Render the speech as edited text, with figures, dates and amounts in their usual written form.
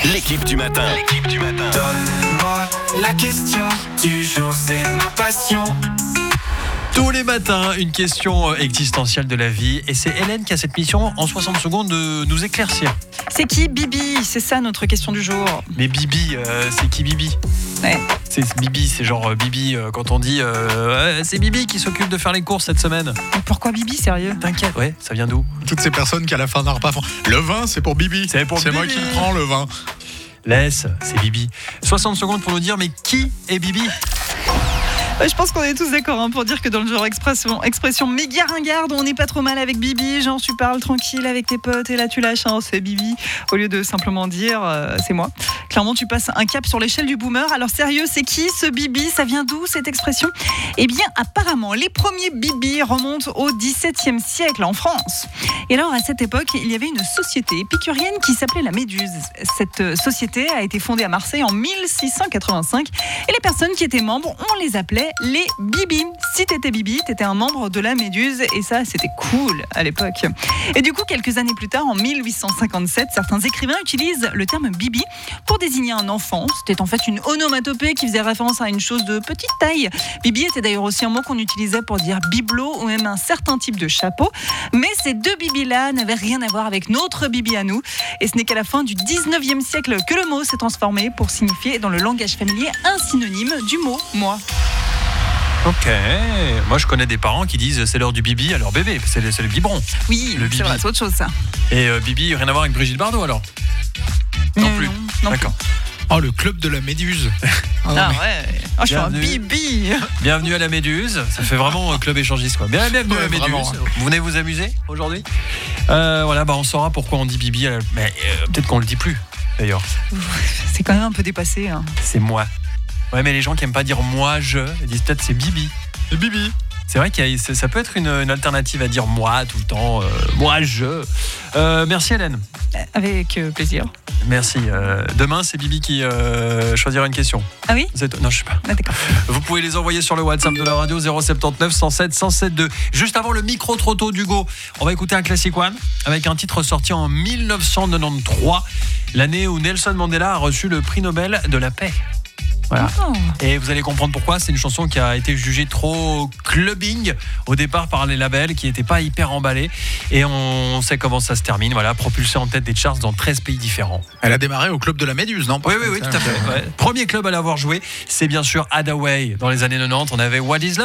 L'équipe du matin. Donne-moi la question du jour, c'est ma passion. Tous les matins, une question existentielle de la vie. Et c'est Hélène qui a cette mission, en 60 secondes, de nous éclaircir. C'est qui Bibi? C'est ça notre question du jour. Mais Bibi, c'est qui Bibi? Ouais. C'est Bibi, c'est genre Bibi, quand on dit c'est Bibi qui s'occupe de faire les courses cette semaine. Mais pourquoi Bibi, sérieux? T'inquiète, ouais, ça vient d'où? Toutes ces personnes qui à la fin d'un repas font le vin, c'est pour Bibi. C'est pour moi Bibi. qui le prends, le vin. Laisse, c'est Bibi. 60 secondes pour nous dire, mais qui est Bibi? Je pense qu'on est tous d'accord pour dire que dans le genre expression méga ringarde, on n'est pas trop mal avec Bibi. Genre, tu parles tranquille avec tes potes et là tu lâches c'est Bibi. Au lieu de simplement dire c'est moi. Clairement, tu passes un cap sur l'échelle du boomer. Alors sérieux, c'est qui ce Bibi? Ça vient d'où cette expression? Eh bien, apparemment, les premiers Bibi remontent au XVIIe siècle en France. Et alors, à cette époque, il y avait une société épicurienne qui s'appelait la Méduse. Cette société a été fondée à Marseille en 1685. Et les personnes qui étaient membres, on les appelait les Bibi. Si t'étais Bibi, t'étais un membre de la Méduse. Et ça, c'était cool à l'époque. Et du coup, quelques années plus tard, en 1857, certains écrivains utilisent le terme Bibi pour désigner un enfant. C'était en fait une onomatopée qui faisait référence à une chose de petite taille. Bibi était d'ailleurs aussi un mot qu'on utilisait pour dire bibelot ou même un certain type de chapeau. Mais ces deux Bibi-là n'avaient rien à voir avec notre Bibi à nous. Et ce n'est qu'à la fin du 19e siècle que le mot s'est transformé pour signifier dans le langage familier un synonyme du mot moi. Ok, moi je connais des parents qui disent c'est l'heure du Bibi à leur bébé, c'est le biberon. Oui, le c'est Bibi. vrai, c'est autre chose ça. Et Bibi, rien à voir avec Brigitte Bardot alors? Non plus. Non D'accord. Oh, le club de la Méduse. Ah ouais, je suis un Bienvenue. Bibi. Bienvenue à la Méduse, ça fait vraiment club échangiste quoi. Bienvenue à la Ouais, Méduse, vraiment. vous venez vous amuser aujourd'hui? Voilà, on saura pourquoi on dit Bibi, mais peut-être qu'on le dit plus d'ailleurs. C'est quand même un peu dépassé. C'est moi. Ouais, mais les gens qui aiment pas dire moi, je, ils disent peut-être c'est Bibi. Et Bibi. C'est vrai que ça peut être une alternative à dire moi tout le temps, moi, je. Merci Hélène. Avec plaisir. Merci. Demain, c'est Bibi qui choisira une question. Ah oui? Non, je sais pas. Ah, d'accord. Vous pouvez les envoyer sur le WhatsApp de la radio 079 107 107 2. Juste avant le micro-trotto d'Hugo, on va écouter un classic one avec un titre sorti en 1993, l'année où Nelson Mandela a reçu le prix Nobel de la paix. Voilà. Oh. Et vous allez comprendre pourquoi. C'est une chanson qui a été jugée trop clubbing au départ par les labels, qui n'étaient pas hyper emballés. Et on sait comment ça se termine. Voilà, propulsée en tête des charts dans 13 pays différents. Elle a démarré au club de la Méduse, non? Oui, tout à fait. Ouais. Premier club à l'avoir joué, c'est bien sûr Hadaway. Dans les années 90, on avait What is Love.